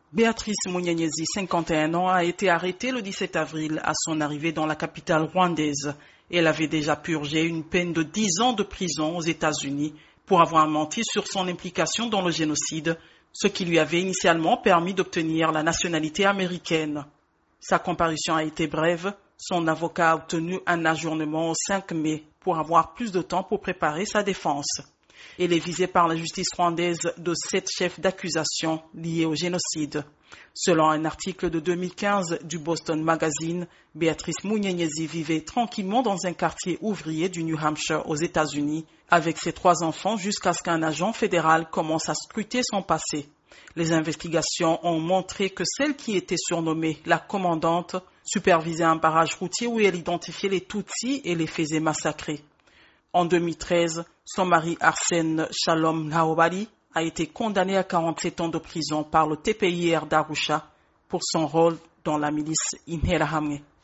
Béatrice Munyenyezi, 51 ans, a été arrêtée le 17 avril à son arrivée dans la capitale rwandaise. Elle avait déjà purgé une peine de 10 ans de prison aux États-Unis pour avoir menti sur son implication dans le génocide, ce qui lui avait initialement permis d'obtenir la nationalité américaine. Sa comparution a été brève. Son avocat a obtenu un ajournement au 5 mai pour avoir plus de temps pour préparer sa défense. Elle est visée par la justice rwandaise de 7 chefs d'accusation liés au génocide. Selon un article de 2015 du Boston Magazine, Béatrice Munyenyezi vivait tranquillement dans un quartier ouvrier du New Hampshire aux États-Unis avec ses 3 enfants jusqu'à ce qu'un agent fédéral commence à scruter son passé. Les investigations ont montré que celle qui était surnommée la commandante supervisait un barrage routier où elle identifiait les Tutsis et les faisait massacrer. En 2013, son mari Arsène Shalom Naobali a été condamné à 47 ans de prison par le TPIR d'Arusha pour son rôle dans la milice Interahamwe.